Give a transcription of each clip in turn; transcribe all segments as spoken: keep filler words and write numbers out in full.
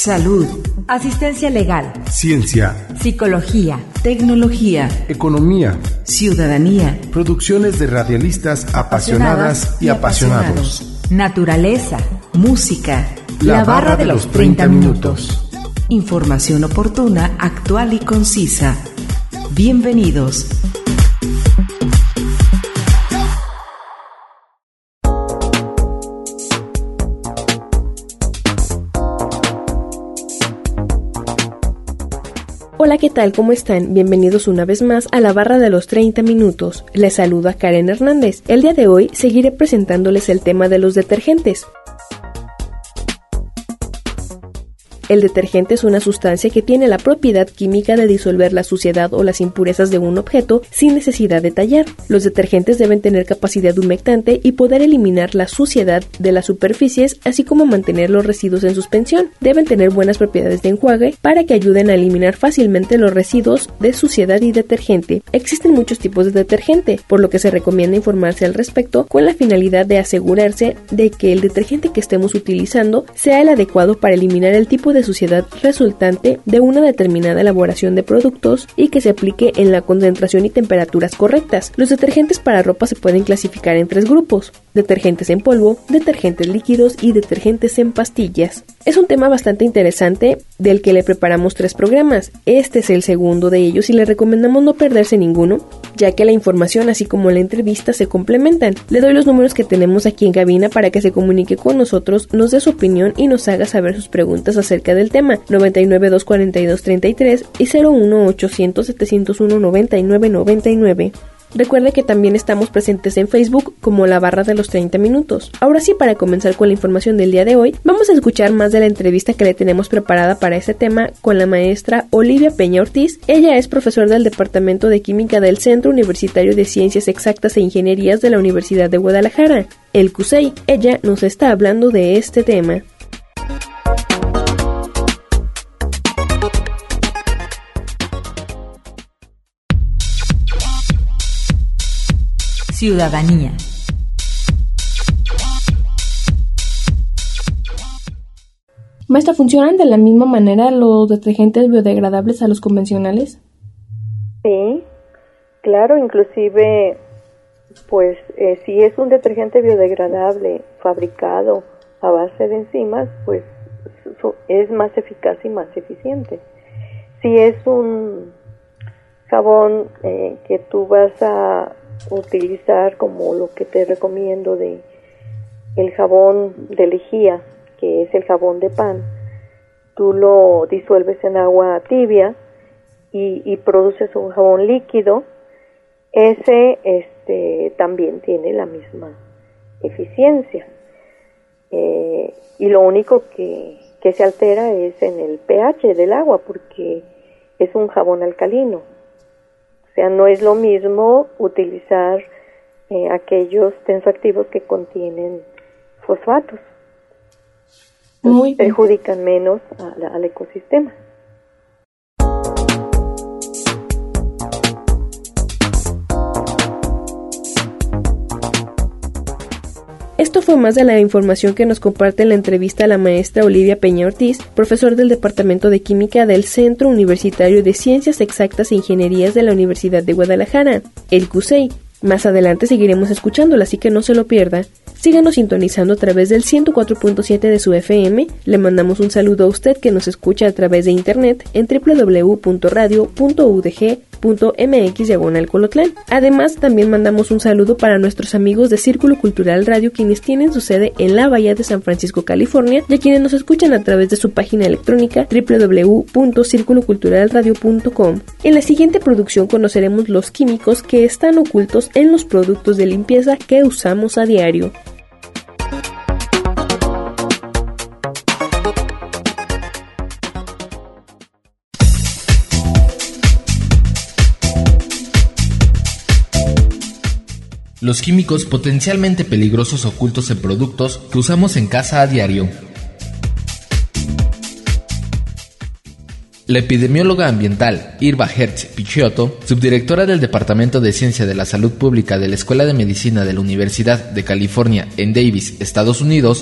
salud, asistencia legal, ciencia, psicología, tecnología, economía, ciudadanía, producciones de radialistas apasionadas y apasionados, naturaleza, música, la, la barra de los treinta minutos. Información oportuna, actual y concisa. Bienvenidos. Hola, ¿qué tal? ¿Cómo están? Bienvenidos una vez más a la barra de los treinta minutos. Les saluda Karen Hernández. El día de hoy seguiré presentándoles el tema de los detergentes. El detergente es una sustancia que tiene la propiedad química de disolver la suciedad o las impurezas de un objeto sin necesidad de tallar. Los detergentes deben tener capacidad humectante y poder eliminar la suciedad de las superficies, así como mantener los residuos en suspensión. Deben tener buenas propiedades de enjuague para que ayuden a eliminar fácilmente los residuos de suciedad y detergente. Existen muchos tipos de detergente, por lo que se recomienda informarse al respecto con la finalidad de asegurarse de que el detergente que estemos utilizando sea el adecuado para eliminar el tipo de suciedad resultante de una determinada elaboración de productos y que se aplique en la concentración y temperaturas correctas. Los detergentes para ropa se pueden clasificar en tres grupos: detergentes en polvo, detergentes líquidos y detergentes en pastillas. Es un tema bastante interesante del que le preparamos tres programas. Este es el segundo de ellos y le recomendamos no perderse ninguno, ya que la información así como la entrevista se complementan. Le doy los números que tenemos aquí en cabina para que se comunique con nosotros, nos dé su opinión y nos haga saber sus preguntas acerca del tema: noventa y nueve, doscientos cuarenta y dos, treinta y tres y cero uno, ochocientos, setecientos uno, noventa y nueve, noventa y nueve. Recuerde que también estamos presentes en Facebook como la barra de los treinta minutos. Ahora sí, para comenzar con la información del día de hoy, vamos a escuchar más de la entrevista que le tenemos preparada para este tema con la maestra Olivia Peña Ortiz. Ella es profesora del Departamento de Química del Centro Universitario de Ciencias Exactas e Ingenierías de la Universidad de Guadalajara, el C U S E I. Ella nos está hablando de este tema. Ciudadanía. Maestra, ¿funcionan de la misma manera los detergentes biodegradables a los convencionales? Sí, claro, inclusive, pues eh, si es un detergente biodegradable fabricado a base de enzimas, pues es más eficaz y más eficiente. Si es un jabón eh, que tú vas a utilizar, como lo que te recomiendo de el jabón de lejía, que es el jabón de pan, tú lo disuelves en agua tibia y, y produces un jabón líquido. Ese este también tiene la misma eficiencia, eh, y lo único que, que se altera es en el pH del agua, porque es un jabón alcalino. O sea, no es lo mismo utilizar eh, aquellos tensoactivos que contienen fosfatos. Muy bien. Perjudican menos a la, al ecosistema. Esto fue más de la información que nos comparte en la entrevista a la maestra Olivia Peña Ortiz, profesor del Departamento de Química del Centro Universitario de Ciencias Exactas e Ingenierías de la Universidad de Guadalajara, el C U S E I. Más adelante seguiremos escuchándola, así que no se lo pierda. Síganos sintonizando a través del ciento cuatro punto siete de su F M. Le mandamos un saludo a usted que nos escucha a través de internet en doble u doble u doble u punto radio punto u d g punto m x diagonal Colotlán. Además, también mandamos un saludo para nuestros amigos de Círculo Cultural Radio, quienes tienen su sede en la Bahía de San Francisco, California, y a quienes nos escuchan a través de su página electrónica doble u doble u doble u punto círculo cultural radio punto com. En la siguiente producción conoceremos los químicos que están ocultos en los productos de limpieza que usamos a diario. Los químicos potencialmente peligrosos ocultos en productos que usamos en casa a diario. La epidemióloga ambiental Irva Hertz-Picciotto, subdirectora del Departamento de Ciencia de la Salud Pública de la Escuela de Medicina de la Universidad de California en Davis, Estados Unidos,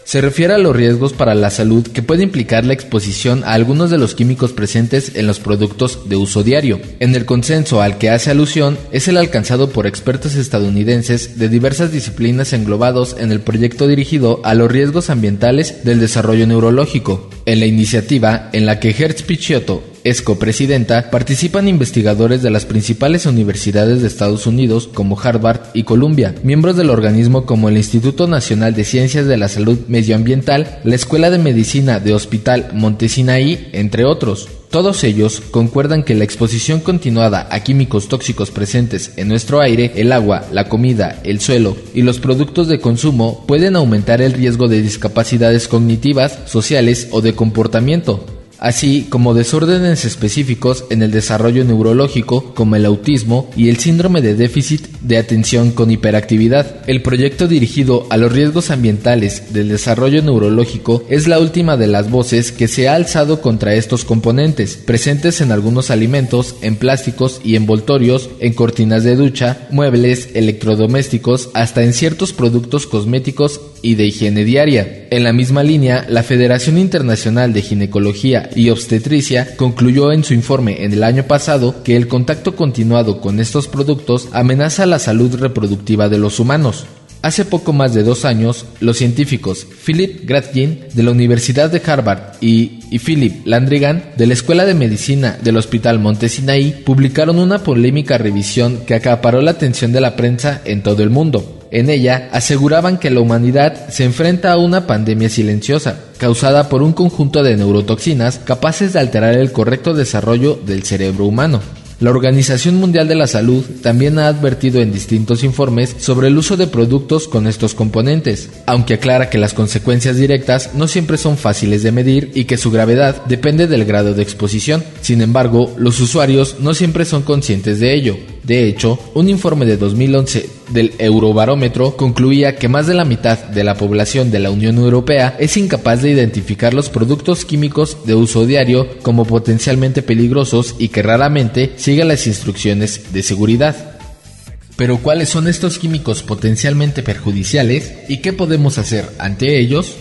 Se refiere a los riesgos para la salud que puede implicar la exposición a algunos de los químicos presentes en los productos de uso diario. En el consenso al que hace alusión es el alcanzado por expertos estadounidenses de diversas disciplinas englobados en el proyecto dirigido a los riesgos ambientales del desarrollo neurológico. En la iniciativa, en la que Hertz Picciotto es copresidenta, participan investigadores de las principales universidades de Estados Unidos como Harvard y Columbia, miembros del organismo como el Instituto Nacional de Ciencias de la Salud Medioambiental, la Escuela de Medicina de Hospital Monte Sinaí, entre otros. Todos ellos concuerdan que la exposición continuada a químicos tóxicos presentes en nuestro aire, el agua, la comida, el suelo y los productos de consumo pueden aumentar el riesgo de discapacidades cognitivas, sociales o de comportamiento, así como desórdenes específicos en el desarrollo neurológico como el autismo y el síndrome de déficit de atención con hiperactividad. El proyecto dirigido a los riesgos ambientales del desarrollo neurológico es la última de las voces que se ha alzado contra estos componentes, presentes en algunos alimentos, en plásticos y envoltorios, en cortinas de ducha, muebles, electrodomésticos, hasta en ciertos productos cosméticos y de higiene diaria. En la misma línea, la Federación Internacional de Ginecología y Obstetricia concluyó en su informe en el año pasado que el contacto continuado con estos productos amenaza la salud reproductiva de los humanos. Hace poco más de dos años, los científicos Philip Gratkin de la Universidad de Harvard y, y Philip Landrigan de la Escuela de Medicina del Hospital Monte Sinaí publicaron una polémica revisión que acaparó la atención de la prensa en todo el mundo. En ella aseguraban que la humanidad se enfrenta a una pandemia silenciosa, causada por un conjunto de neurotoxinas capaces de alterar el correcto desarrollo del cerebro humano. La Organización Mundial de la Salud también ha advertido en distintos informes sobre el uso de productos con estos componentes, aunque aclara que las consecuencias directas no siempre son fáciles de medir y que su gravedad depende del grado de exposición. Sin embargo, los usuarios no siempre son conscientes de ello. De hecho, un informe de dos mil once del Eurobarómetro concluía que más de la mitad de la población de la Unión Europea es incapaz de identificar los productos químicos de uso diario como potencialmente peligrosos y que raramente sigue las instrucciones de seguridad. Pero ¿cuáles son estos químicos potencialmente perjudiciales y qué podemos hacer ante ellos?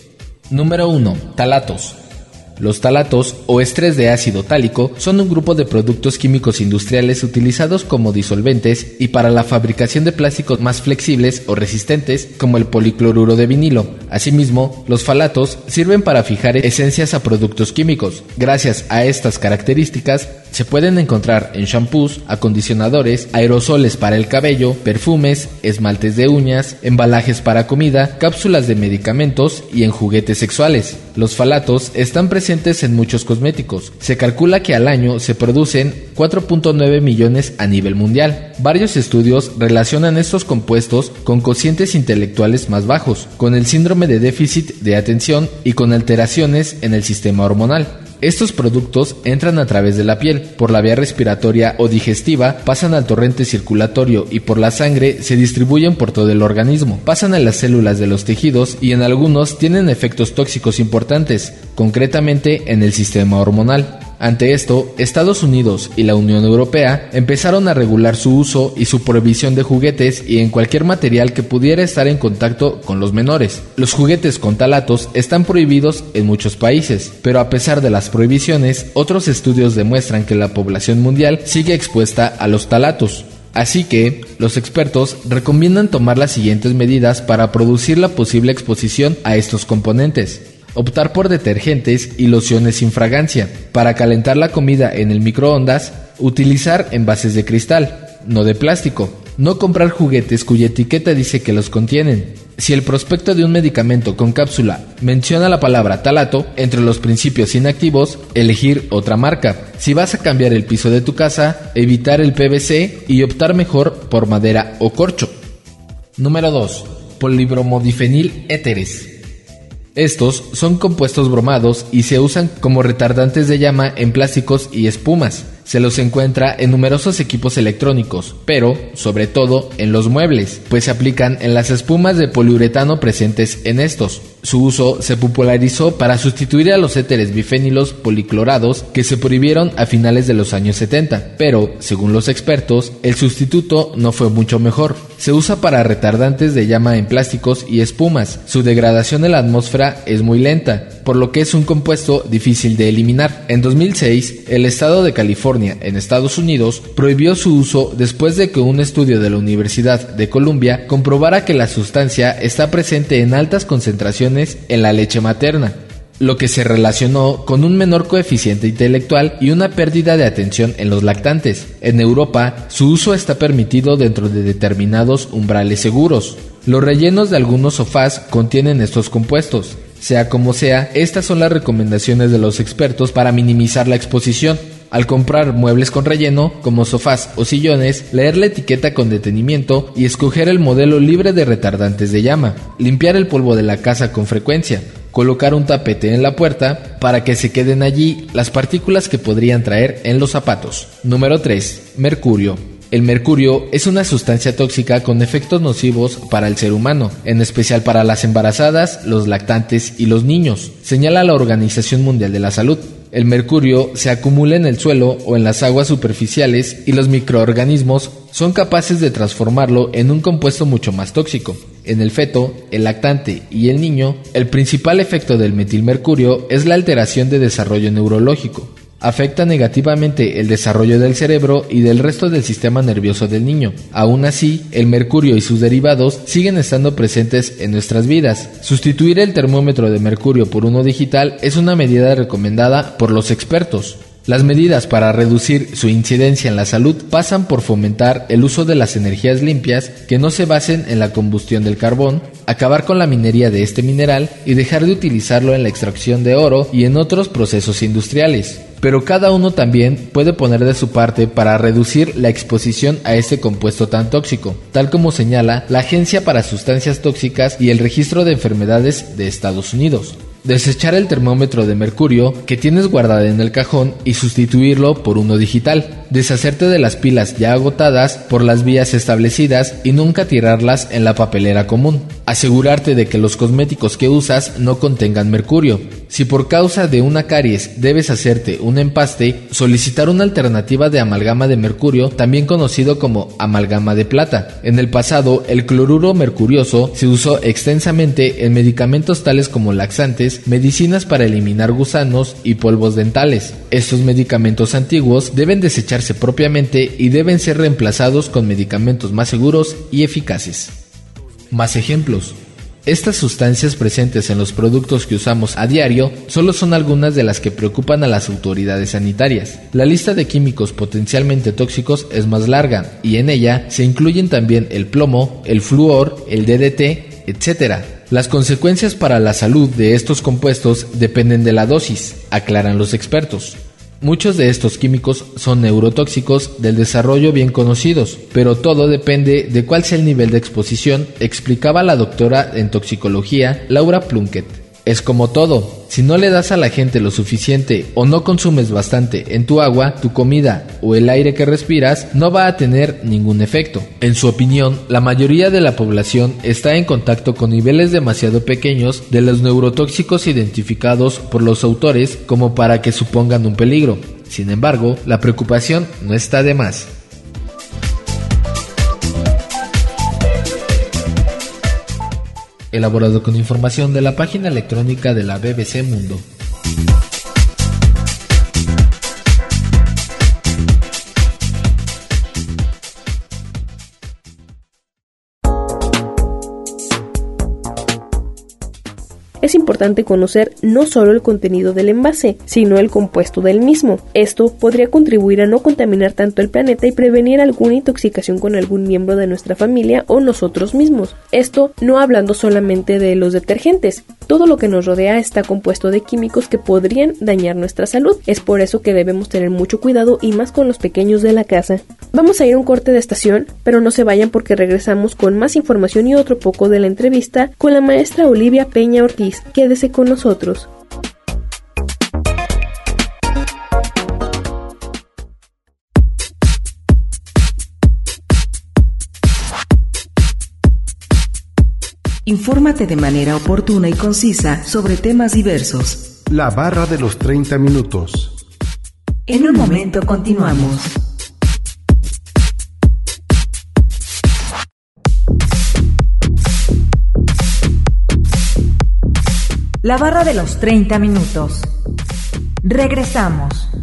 Número uno. Talatos. Los talatos o estres de ácido tálico son un grupo de productos químicos industriales utilizados como disolventes y para la fabricación de plásticos más flexibles o resistentes como el policloruro de vinilo. Asimismo, los falatos sirven para fijar esencias a productos químicos. Gracias a estas características, se pueden encontrar en shampoos, acondicionadores, aerosoles para el cabello, perfumes, esmaltes de uñas, embalajes para comida, cápsulas de medicamentos y en juguetes sexuales. Los falatos están presentes en muchos cosméticos. Se calcula que al año se producen cuatro punto nueve millones a nivel mundial. Varios estudios relacionan estos compuestos con cocientes intelectuales más bajos, con el síndrome de déficit de atención y con alteraciones en el sistema hormonal. Estos productos entran a través de la piel, por la vía respiratoria o digestiva, pasan al torrente circulatorio y por la sangre se distribuyen por todo el organismo, pasan a las células de los tejidos y en algunos tienen efectos tóxicos importantes, concretamente en el sistema hormonal. Ante esto, Estados Unidos y la Unión Europea empezaron a regular su uso y su prohibición de juguetes y en cualquier material que pudiera estar en contacto con los menores. Los juguetes con talatos están prohibidos en muchos países, pero a pesar de las prohibiciones, otros estudios demuestran que la población mundial sigue expuesta a los talatos. Así que, los expertos recomiendan tomar las siguientes medidas para producir la posible exposición a estos componentes. Optar por detergentes y lociones sin fragancia. Para calentar la comida en el microondas, utilizar envases de cristal, no de plástico. No comprar juguetes cuya etiqueta dice que los contienen. Si el prospecto de un medicamento con cápsula menciona la palabra talato entre los principios inactivos, elegir otra marca. Si vas a cambiar el piso de tu casa, evitar el P V C y optar mejor por madera o corcho. Número dos. Polibromodifenil éteres. Estos son compuestos bromados y se usan como retardantes de llama en plásticos y espumas. Se los encuentra en numerosos equipos electrónicos, pero, sobre todo, en los muebles, pues se aplican en las espumas de poliuretano presentes en estos. Su uso se popularizó para sustituir a los éteres bifénilos policlorados que se prohibieron a finales de los años setenta, pero, según los expertos, el sustituto no fue mucho mejor. Se usa para retardantes de llama en plásticos y espumas. Su degradación en la atmósfera es muy lenta, por lo que es un compuesto difícil de eliminar. En dos mil seis, el estado de California, en Estados Unidos, prohibió su uso después de que un estudio de la Universidad de Columbia comprobara que la sustancia está presente en altas concentraciones en la leche materna, lo que se relacionó con un menor coeficiente intelectual y una pérdida de atención en los lactantes. En Europa, su uso está permitido dentro de determinados umbrales seguros. Los rellenos de algunos sofás contienen estos compuestos. Sea como sea, estas son las recomendaciones de los expertos para minimizar la exposición. Al comprar muebles con relleno, como sofás o sillones, leer la etiqueta con detenimiento y escoger el modelo libre de retardantes de llama. Limpiar el polvo de la casa con frecuencia. Colocar un tapete en la puerta para que se queden allí las partículas que podrían traer en los zapatos. Número tres. Mercurio. El mercurio es una sustancia tóxica con efectos nocivos para el ser humano, en especial para las embarazadas, los lactantes y los niños, señala la Organización Mundial de la Salud. El mercurio se acumula en el suelo o en las aguas superficiales y los microorganismos son capaces de transformarlo en un compuesto mucho más tóxico. En el feto, el lactante y el niño, el principal efecto del metilmercurio es la alteración de desarrollo neurológico. Afecta negativamente el desarrollo del cerebro y del resto del sistema nervioso del niño. Aún así, el mercurio y sus derivados siguen estando presentes en nuestras vidas. Sustituir el termómetro de mercurio por uno digital es una medida recomendada por los expertos. Las medidas para reducir su incidencia en la salud pasan por fomentar el uso de las energías limpias que no se basen en la combustión del carbón, acabar con la minería de este mineral y dejar de utilizarlo en la extracción de oro y en otros procesos industriales. Pero cada uno también puede poner de su parte para reducir la exposición a este compuesto tan tóxico, tal como señala la Agencia para Sustancias Tóxicas y el Registro de Enfermedades de Estados Unidos. Desechar el termómetro de mercurio que tienes guardado en el cajón y sustituirlo por uno digital. Deshacerte de las pilas ya agotadas por las vías establecidas y nunca tirarlas en la papelera común. Asegurarte de que los cosméticos que usas no contengan mercurio. Si por causa de una caries debes hacerte un empaste, solicitar una alternativa de amalgama de mercurio, también conocido como amalgama de plata. En el pasado, el cloruro mercurioso se usó extensamente en medicamentos tales como laxantes, medicinas para eliminar gusanos y polvos dentales. Estos medicamentos antiguos deben desecharse propiamente y deben ser reemplazados con medicamentos más seguros y eficaces. Más ejemplos. Estas sustancias presentes en los productos que usamos a diario solo son algunas de las que preocupan a las autoridades sanitarias. La lista de químicos potencialmente tóxicos es más larga y en ella se incluyen también el plomo, el flúor, el D D T, etcétera. Las consecuencias para la salud de estos compuestos dependen de la dosis, aclaran los expertos. Muchos de estos químicos son neurotóxicos del desarrollo bien conocidos, pero todo depende de cuál sea el nivel de exposición, explicaba la doctora en toxicología Laura Plunkett. Es como todo, si no le das a la gente lo suficiente o no consumes bastante en tu agua, tu comida o el aire que respiras, no va a tener ningún efecto. En su opinión, la mayoría de la población está en contacto con niveles demasiado pequeños de los neurotóxicos identificados por los autores como para que supongan un peligro. Sin embargo, la preocupación no está de más. Elaborado con información de la página electrónica de la B B C Mundo. Es importante conocer no solo el contenido del envase, sino el compuesto del mismo. Esto podría contribuir a no contaminar tanto el planeta y prevenir alguna intoxicación con algún miembro de nuestra familia o nosotros mismos. Esto no hablando solamente de los detergentes. Todo lo que nos rodea está compuesto de químicos que podrían dañar nuestra salud. Es por eso que debemos tener mucho cuidado y más con los pequeños de la casa. Vamos a ir a un corte de estación, pero no se vayan porque regresamos con más información y otro poco de la entrevista con la maestra Olivia Peña Ortiz. Quédese con nosotros. Infórmate de manera oportuna y concisa sobre temas diversos. La barra de los treinta minutos. En un momento continuamos. La barra de los treinta minutos. Regresamos.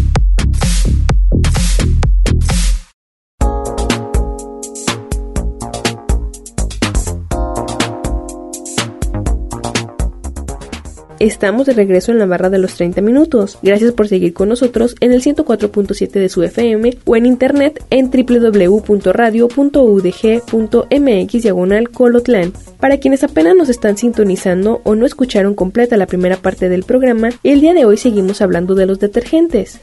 Estamos de regreso en la barra de los treinta minutos. Gracias por seguir con nosotros en el ciento cuatro punto siete de su F M o en internet en doble u doble u doble u punto radio punto u d g punto m x diagonal Colotlán. Para quienes apenas nos están sintonizando o no escucharon completa la primera parte del programa, el día de hoy seguimos hablando de los detergentes.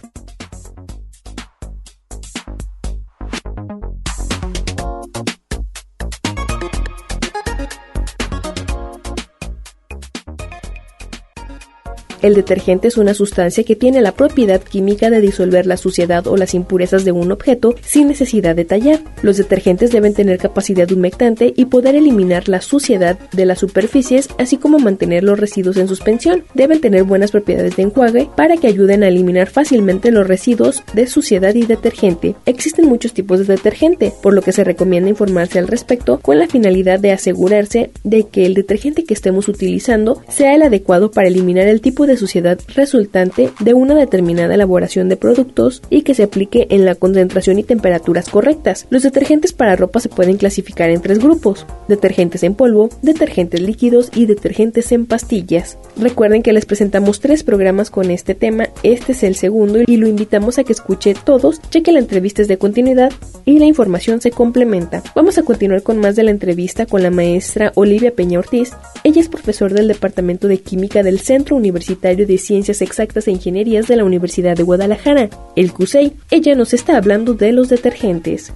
El detergente es una sustancia que tiene la propiedad química de disolver la suciedad o las impurezas de un objeto sin necesidad de tallar. Los detergentes deben tener capacidad humectante y poder eliminar la suciedad de las superficies, así como mantener los residuos en suspensión. Deben tener buenas propiedades de enjuague para que ayuden a eliminar fácilmente los residuos de suciedad y detergente. Existen muchos tipos de detergente, por lo que se recomienda informarse al respecto con la finalidad de asegurarse de que el detergente que estemos utilizando sea el adecuado para eliminar el tipo de suciedad resultante de una determinada elaboración de productos y que se aplique en la concentración y temperaturas correctas. Los detergentes para ropa se pueden clasificar en tres grupos: detergentes en polvo, detergentes líquidos y detergentes en pastillas. Recuerden que les presentamos tres programas con este tema, este es el segundo y lo invitamos a que escuche todos, ya que la entrevista es de continuidad y la información se complementa. Vamos a continuar con más de la entrevista con la maestra Olivia Peña Ortiz. Ella es profesor del Departamento de Química del Centro Universitario de Ciencias Exactas e Ingenierías de la Universidad de Guadalajara, el C U S E I. Ella nos está hablando de los detergentes.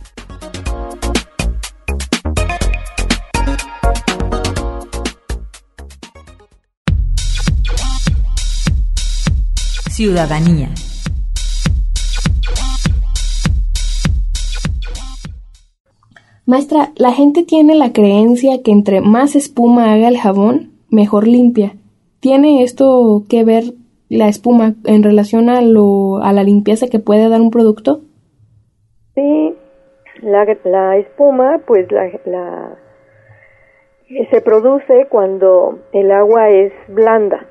Ciudadanía. Maestra, la gente tiene la creencia que entre más espuma haga el jabón, mejor limpia. ¿Tiene esto que ver la espuma en relación a lo a la limpieza que puede dar un producto? Sí, la, la espuma pues la, la se produce cuando el agua es blanda.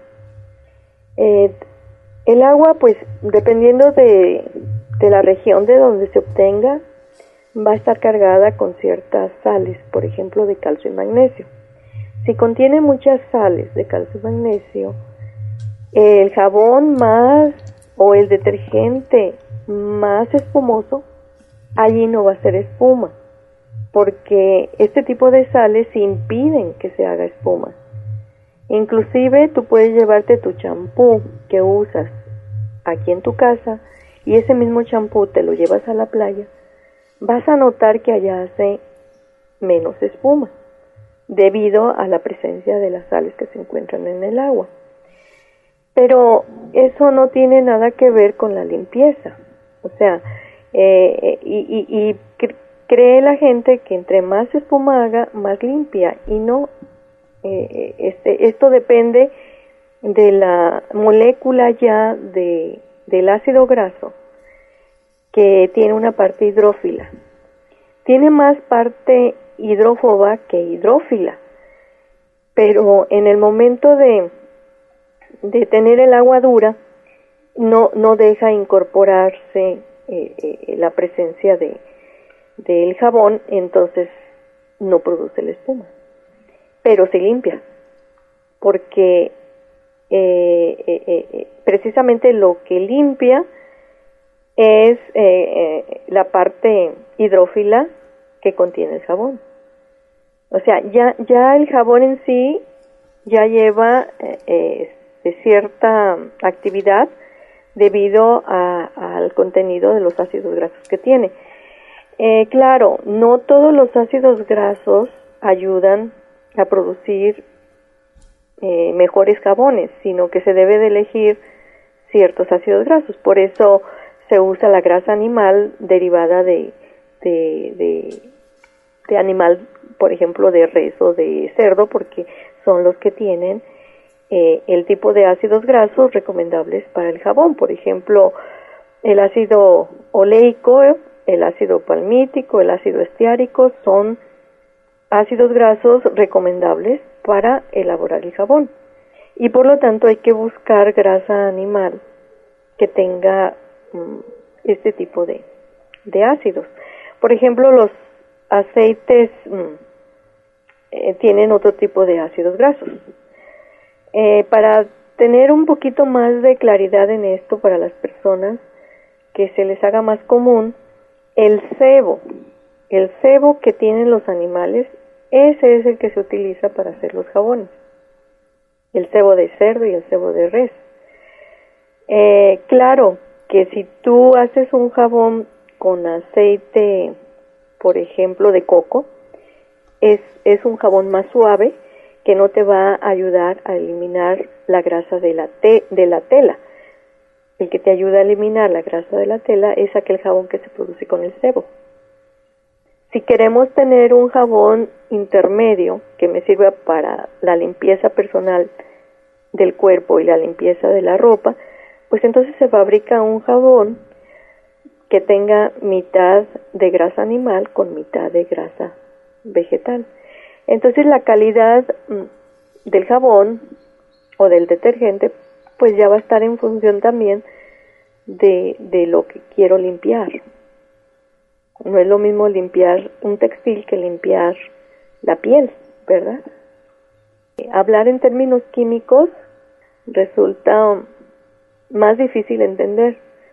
Eh, el agua pues dependiendo de, de la región de donde se obtenga va a estar cargada con ciertas sales, por ejemplo de calcio y magnesio. Si contiene muchas sales de calcio y magnesio, el jabón más o el detergente más espumoso, allí no va a ser espuma, porque este tipo de sales impiden que se haga espuma. Inclusive tú puedes llevarte tu champú que usas aquí en tu casa y ese mismo champú te lo llevas a la playa, vas a notar que allá hace menos espuma, debido a la presencia de las sales que se encuentran en el agua. Pero eso no tiene nada que ver con la limpieza. O sea, eh, y, y, y cree la gente que entre más espuma haga, más limpia. Y no, eh, este, esto depende de la molécula ya de, del ácido graso, que tiene una parte hidrófila. Tiene más parte hidrófoba que hidrófila, pero en el momento de, de tener el agua dura no, no deja incorporarse eh, eh, la presencia de del jabón, entonces no produce la espuma, pero se limpia, porque eh, eh, eh, precisamente lo que limpia es eh, eh, la parte hidrófila que contiene el jabón. O sea, ya ya el jabón en sí ya lleva eh, de cierta actividad debido a, al contenido de los ácidos grasos que tiene. Eh, claro, no todos los ácidos grasos ayudan a producir eh, mejores jabones, sino que se debe de elegir ciertos ácidos grasos. Por eso se usa la grasa animal derivada de, de, de de animal, por ejemplo, de res o de cerdo, porque son los que tienen eh, el tipo de ácidos grasos recomendables para el jabón. Por ejemplo, el ácido oleico, el ácido palmítico, el ácido estiárico son ácidos grasos recomendables para elaborar el jabón. Y por lo tanto hay que buscar grasa animal que tenga um, este tipo de, de ácidos. Por ejemplo, los aceites um, eh, tienen otro tipo de ácidos grasos. Eh, para tener un poquito más de claridad en esto para las personas, que se les haga más común, el sebo, el sebo que tienen los animales, ese es el que se utiliza para hacer los jabones. El sebo de cerdo y el sebo de res. Eh, claro que si tú haces un jabón con aceite, por ejemplo, de coco, es, es un jabón más suave que no te va a ayudar a eliminar la grasa de la, te, de la tela. El que te ayuda a eliminar la grasa de la tela es aquel jabón que se produce con el sebo. Si queremos tener un jabón intermedio que me sirva para la limpieza personal del cuerpo y la limpieza de la ropa, pues entonces se fabrica un jabón que tenga mitad de grasa animal con mitad de grasa vegetal. Entonces la calidad del jabón o del detergente pues ya va a estar en función también de, de lo que quiero limpiar. No es lo mismo limpiar un textil que limpiar la piel, ¿verdad? Hablar en términos químicos resulta más difícil de entender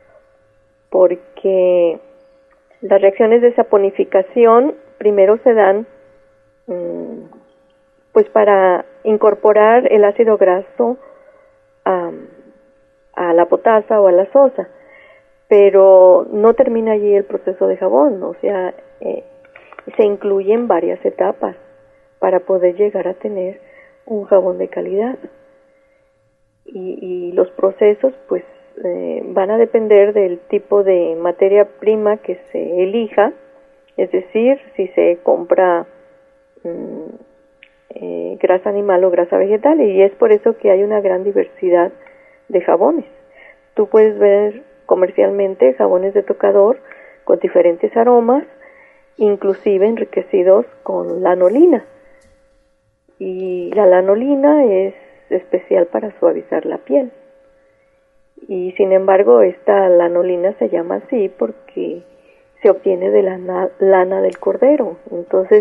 porque las reacciones de saponificación primero se dan mmm, pues para incorporar el ácido graso a, a la potasa o a la sosa, pero no termina allí el proceso de jabón, o sea, eh, se incluyen varias etapas para poder llegar a tener un jabón de calidad. Y, y los procesos, pues, eh, van a depender del tipo de materia prima que se elija, es decir, si se compra mmm, eh, grasa animal o grasa vegetal, y es por eso que hay una gran diversidad de jabones. Tú puedes ver comercialmente jabones de tocador con diferentes aromas, inclusive enriquecidos con lanolina. Y la lanolina es especial para suavizar la piel. Y sin embargo, esta lanolina se llama así porque se obtiene de la na- lana del cordero. Entonces,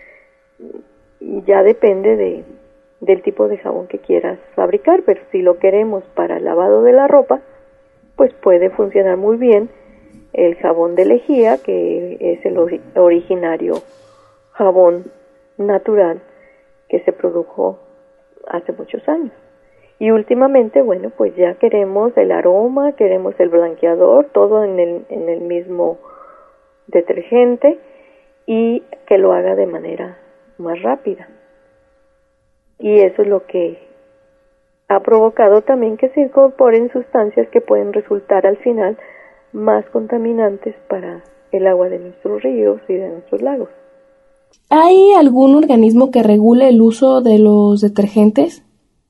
ya depende de, del tipo de jabón que quieras fabricar, pero si lo queremos para el lavado de la ropa, pues puede funcionar muy bien el jabón de lejía, que es el ori- originario jabón natural que se produjo hace muchos años. Y últimamente, bueno, pues ya queremos el aroma, queremos el blanqueador, todo en el, en el mismo detergente y que lo haga de manera más rápida. Y eso es lo que ha provocado también que se incorporen sustancias que pueden resultar al final más contaminantes para el agua de nuestros ríos y de nuestros lagos. ¿Hay algún organismo que regule el uso de los detergentes?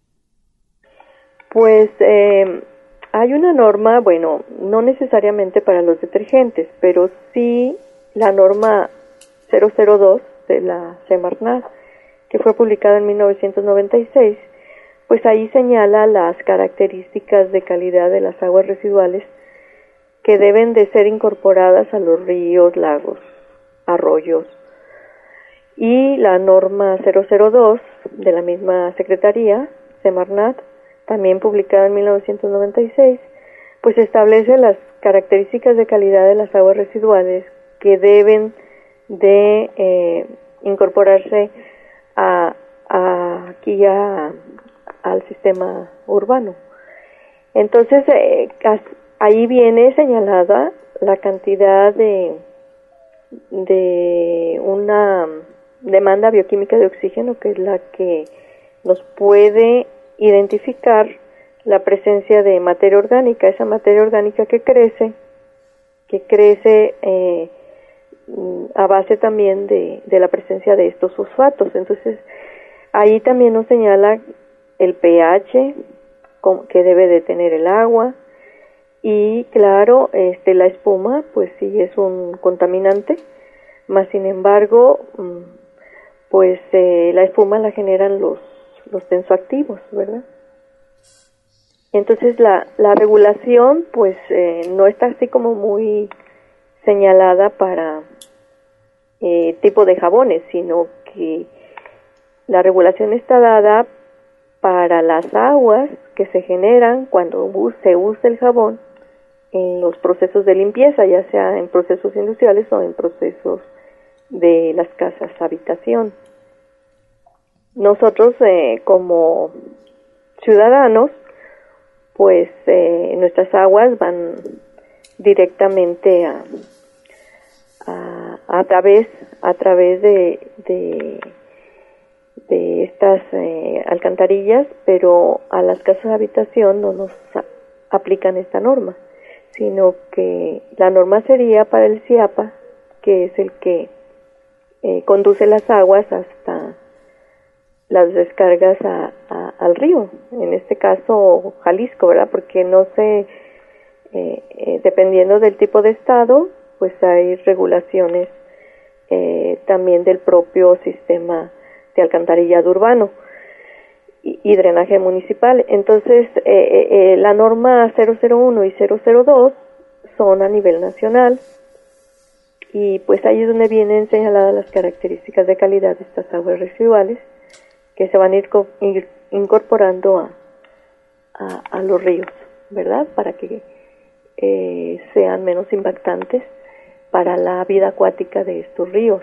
Pues eh, hay una norma, bueno, no necesariamente para los detergentes, pero sí la norma cero cero dos de la Semarnat, que fue publicada en mil novecientos noventa y seis, pues ahí señala las características de calidad de las aguas residuales que deben de ser incorporadas a los ríos, lagos, arroyos. Y la norma cero cero dos de la misma Secretaría, Semarnat, también publicada en mil novecientos noventa y seis, pues establece las características de calidad de las aguas residuales que deben de eh, incorporarse a, a aquí ya al sistema urbano. Entonces, eh, ahí viene señalada la cantidad de, de una demanda bioquímica de oxígeno, que es la que nos puede identificar la presencia de materia orgánica, esa materia orgánica que crece, que crece eh, a base también de, de la presencia de estos fosfatos. Entonces, ahí también nos señala el pH que debe de tener el agua, y claro, este la espuma pues sí es un contaminante, más sin embargo pues eh, la espuma la generan los los tensoactivos, ¿verdad? Entonces la la regulación pues eh, no está así como muy señalada para eh, tipo de jabones, sino que la regulación está dada para las aguas que se generan cuando se usa el jabón en los procesos de limpieza, ya sea en procesos industriales o en procesos de las casas habitación. Nosotros eh, como ciudadanos, pues eh, nuestras aguas van directamente a a, a través a través de, de de estas eh, alcantarillas, pero a las casas de habitación no nos a, aplican esta norma, sino que la norma sería para el CIAPA, que es el que eh, conduce las aguas hasta las descargas a, a, al río, en este caso Jalisco, ¿verdad? Porque no sé, eh, eh, dependiendo del tipo de estado, pues hay regulaciones eh, también del propio sistema de alcantarillado urbano y, y drenaje municipal. Entonces, eh, eh, la norma cero cero uno y cero cero dos son a nivel nacional, y pues ahí es donde vienen señaladas las características de calidad de estas aguas residuales que se van a ir, co- ir incorporando a, a, a los ríos, ¿verdad? Para que eh, sean menos impactantes para la vida acuática de estos ríos.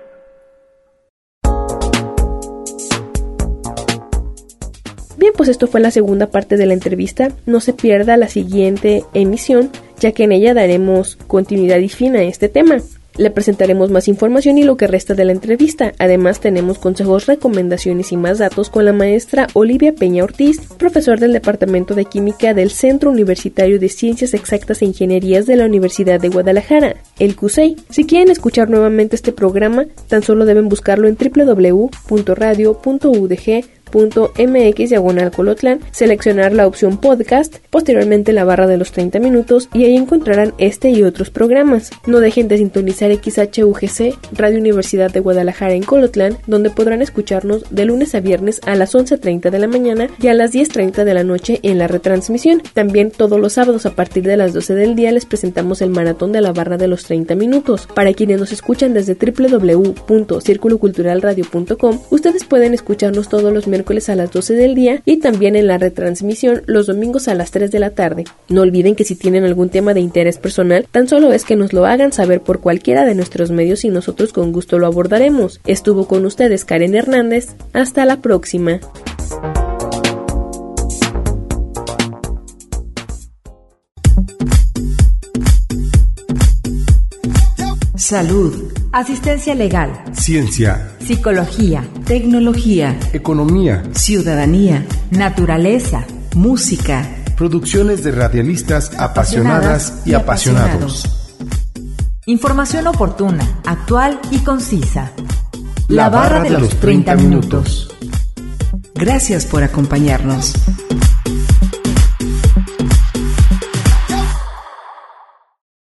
Bien, pues esto fue la segunda parte de la entrevista. No se pierda la siguiente emisión, ya que en ella daremos continuidad y fin a este tema. Le presentaremos más información y lo que resta de la entrevista. Además, tenemos consejos, recomendaciones y más datos con la maestra Olivia Peña Ortiz, profesor del Departamento de Química del Centro Universitario de Ciencias Exactas e Ingenierías de la Universidad de Guadalajara, el C U S E I. Si quieren escuchar nuevamente este programa, tan solo deben buscarlo en doble u doble u doble u punto radio punto u d g punto m x diagonal Colotlán, seleccionar la opción podcast, posteriormente la barra de los treinta minutos, y ahí encontrarán este y otros programas. No dejen de sintonizar X H U G C, Radio Universidad de Guadalajara en Colotlán, donde podrán escucharnos de lunes a viernes a las once treinta de la mañana y a las diez treinta de la noche en la retransmisión. También todos los sábados a partir de las doce del día les presentamos el maratón de la barra de los treinta minutos. Para quienes nos escuchan desde doble u doble u doble u punto círculo cultural radio punto com, ustedes pueden escucharnos todos los miércoles a las doce del día y también en la retransmisión los domingos a las tres de la tarde. No olviden que si tienen algún tema de interés personal, tan solo es que nos lo hagan saber por cualquiera de nuestros medios y nosotros con gusto lo abordaremos. Estuvo con ustedes Karen Hernández. Hasta la próxima. Salud, asistencia legal, ciencia, psicología, Tecnología, economía, ciudadanía, naturaleza, música, producciones de radialistas apasionadas y apasionados. información oportuna, actual y concisa. La barra de los treinta minutos. Gracias por acompañarnos.